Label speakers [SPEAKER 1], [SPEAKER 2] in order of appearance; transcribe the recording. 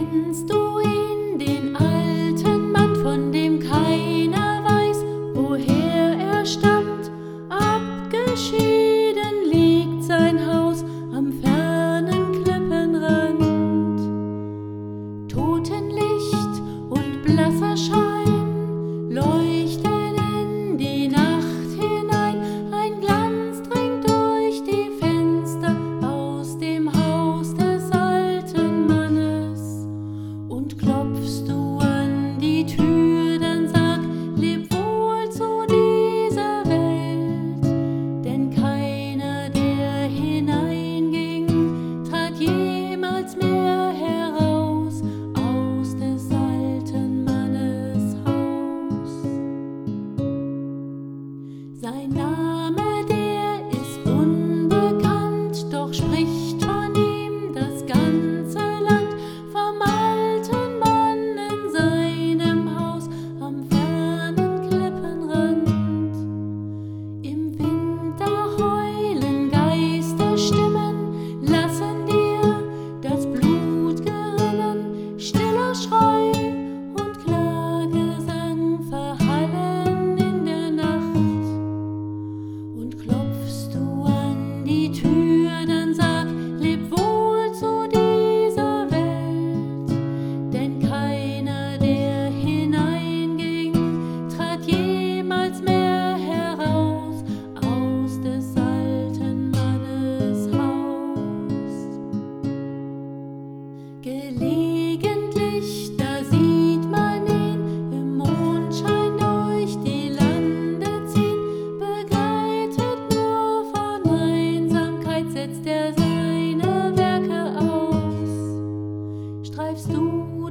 [SPEAKER 1] Kennst du ihn, den alten Mann, von dem keiner weiß, woher er stammt? Abgeschieden liegt sein Haus am fernen Klippenrand. Totenlicht und blasser Schein leuchten in die Nacht hinein. Ein Glanz dringt durch die Fenster aus dem Haus des alten Mannes. Und klopfst du an die Tür, dann sag, leb wohl zu dieser Welt. Denn keiner, der hineinging, trat jemals mehr heraus aus des alten Mannes Haus. Sein Name, der ist unbekannt, doch spricht von ihm das ganze Land, vom alten Mann in seinem Haus am fernen Klippenrand. Im Winter heulen Geisterstimmen, lassen dir das Blut gerinnen. Stiller Schrei und Klagesang verhallen in der Nacht. Und klopfst du an die Tür, dann sag, leb wohl zu dieser Welt. Denn keiner, der hineinging, trat jemals mehr heraus aus des alten Mannes Haus. Gelegentlich, da sieht man ihn im Mondschein durch die Lande ziehen. Begleitet nur von Einsamkeit setzt er seine Werke aus. Streifst du